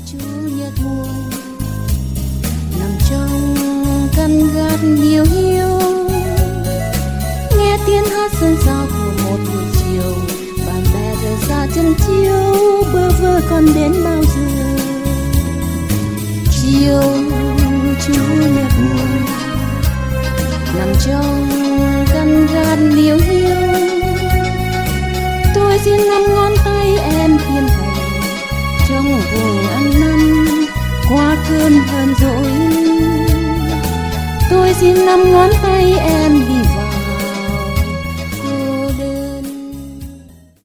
chủ nhật buồn nằm trong căn gác điều hiu, nghe tiếng hát dân giao của một buổi chiều, bạn bè rời xa chân chiếu, bơ vơ còn đến bao giờ. Chiều chủ nhật buồn nằm trong căn gác điều hiu, tôi xin nắm ngón tay em thiên thành trong vùng ăn năn qua cơn hờn dỗi. Tôi xin nắm ngón tay em